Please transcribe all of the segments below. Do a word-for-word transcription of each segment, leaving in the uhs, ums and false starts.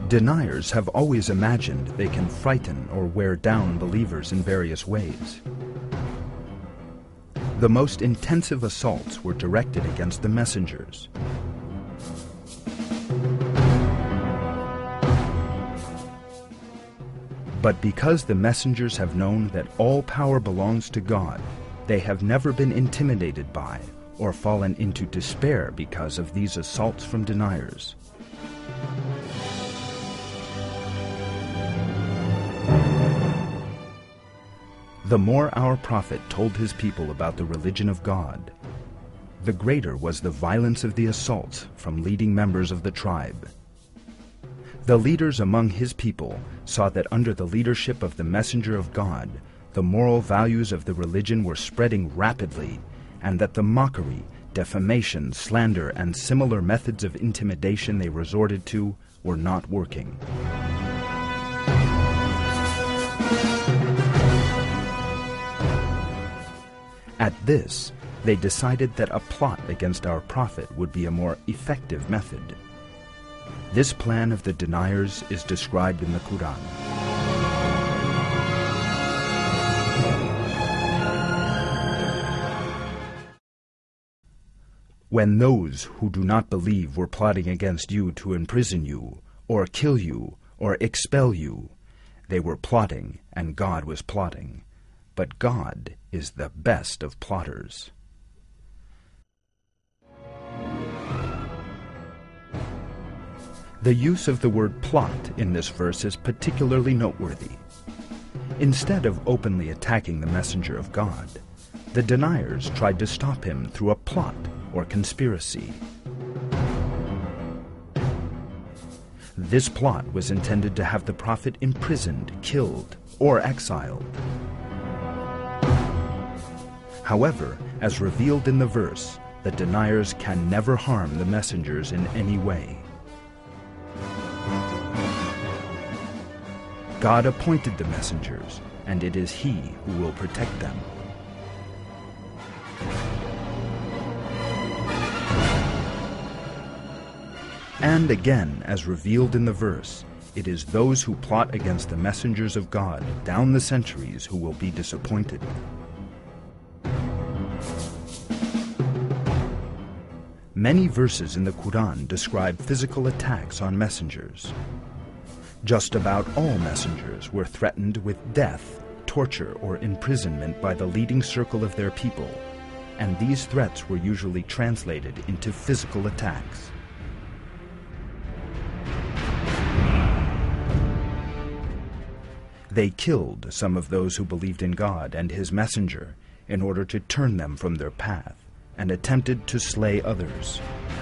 Deniers have always imagined they can frighten or wear down believers in various ways. The most intensive assaults were directed against the messengers. But because the messengers have known that all power belongs to God, they have never been intimidated by or fallen into despair because of these assaults from deniers. The more our prophet told his people about the religion of God, the greater was the violence of the assaults from leading members of the tribe. The leaders among his people saw that under the leadership of the messenger of God, the moral values of the religion were spreading rapidly, and that the mockery, defamation, slander, and similar methods of intimidation they resorted to were not working. At this, they decided that a plot against our prophet would be a more effective method. This plan of the deniers is described in the Quran. When those who do not believe were plotting against you to imprison you, or kill you, or expel you, they were plotting, and God was plotting. But God is the best of plotters. The use of the word plot in this verse is particularly noteworthy. Instead of openly attacking the messenger of God, the deniers tried to stop him through a plot or conspiracy. This plot was intended to have the prophet imprisoned, killed, or exiled. However, as revealed in the verse, the deniers can never harm the messengers in any way. God appointed the messengers, and it is He who will protect them. And again, as revealed in the verse, it is those who plot against the messengers of God down the centuries who will be disappointed. Many verses in the Quran describe physical attacks on messengers. Just about all messengers were threatened with death, torture, or imprisonment by the leading circle of their people, and these threats were usually translated into physical attacks. They killed some of those who believed in God and His messenger in order to turn them from their path, and attempted to slay others.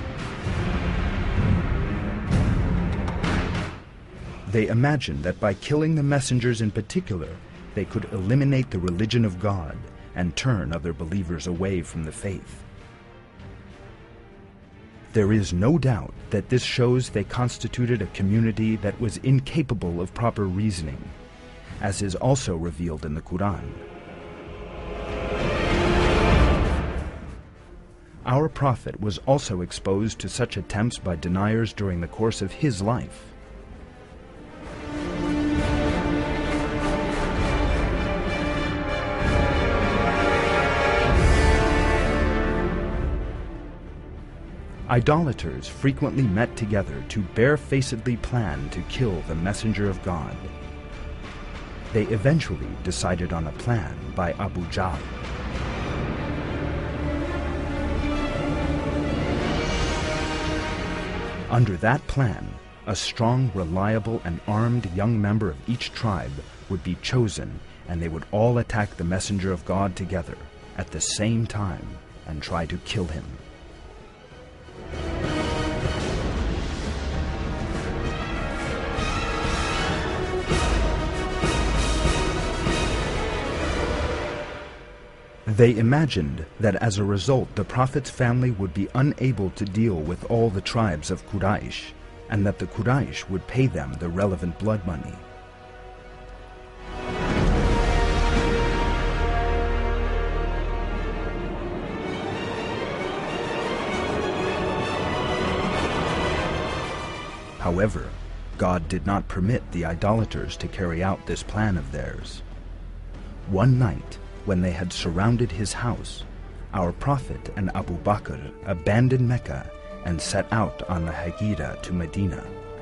They imagined that by killing the messengers in particular, they could eliminate the religion of God and turn other believers away from the faith. There is no doubt that this shows they constituted a community that was incapable of proper reasoning, as is also revealed in the Quran. Our prophet was also exposed to such attempts by deniers during the course of his life. Idolaters frequently met together to barefacedly plan to kill the messenger of God. They eventually decided on a plan by Abu Jahl. Under that plan, a strong, reliable, and armed young member of each tribe would be chosen, and they would all attack the messenger of God together at the same time and try to kill him. They imagined that as a result the Prophet's family would be unable to deal with all the tribes of Quraysh, and that the Quraysh would pay them the relevant blood money. However, God did not permit the idolaters to carry out this plan of theirs. One night, when they had surrounded his house, our prophet and Abu Bakr abandoned Mecca and set out on the Hijra to Medina.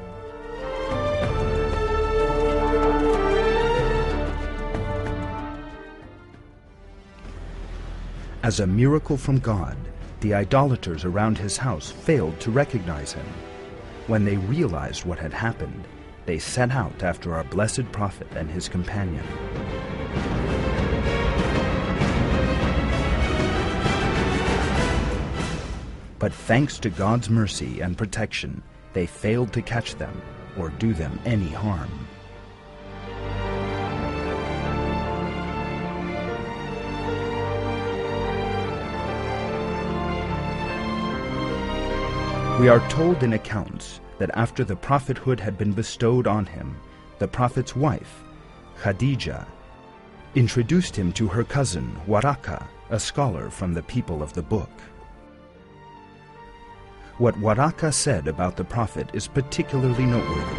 As a miracle from God, the idolaters around his house failed to recognize him. When they realized what had happened, they set out after our blessed prophet and his companion. But thanks to God's mercy and protection, they failed to catch them or do them any harm. We are told in accounts that after the prophethood had been bestowed on him, the prophet's wife, Khadijah, introduced him to her cousin, Waraka, a scholar from the people of the book. What Waraka said about the prophet is particularly noteworthy.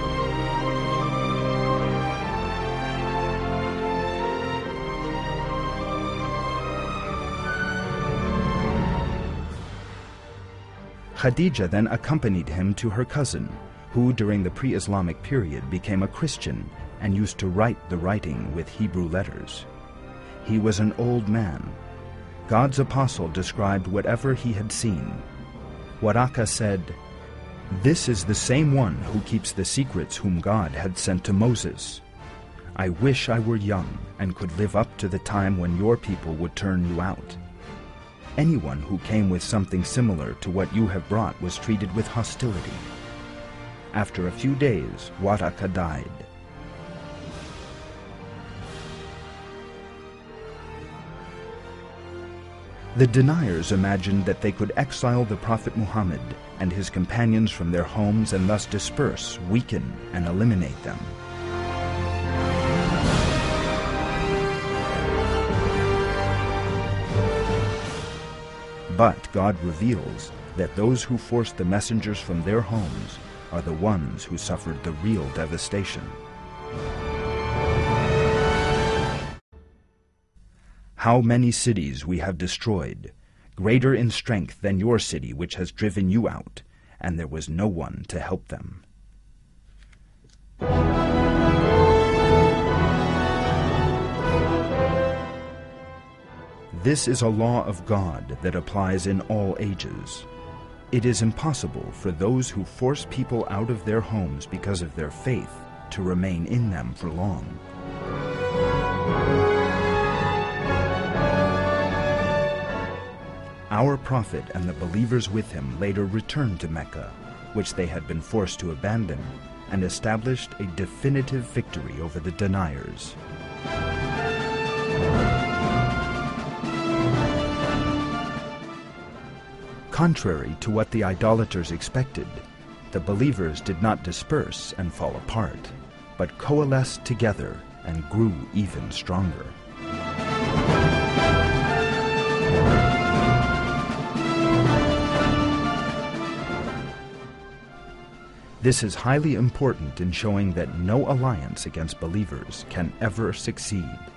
Khadijah then accompanied him to her cousin, who during the pre-Islamic period became a Christian and used to write the writing with Hebrew letters. He was an old man. God's apostle described whatever he had seen. Waraka said, "This is the same one who keeps the secrets whom God had sent to Moses. I wish I were young and could live up to the time when your people would turn you out. Anyone who came with something similar to what you have brought was treated with hostility." After a few days, Waraka died. The deniers imagined that they could exile the Prophet Muhammad and his companions from their homes and thus disperse, weaken, and eliminate them. But God reveals that those who forced the messengers from their homes are the ones who suffered the real devastation. How many cities we have destroyed, greater in strength than your city which has driven you out, and there was no one to help them. This is a law of God that applies in all ages. It is impossible for those who force people out of their homes because of their faith to remain in them for long. Our prophet and the believers with him later returned to Mecca, which they had been forced to abandon, and established a definitive victory over the deniers. Contrary to what the idolaters expected, the believers did not disperse and fall apart, but coalesced together and grew even stronger. This is highly important in showing that no alliance against believers can ever succeed.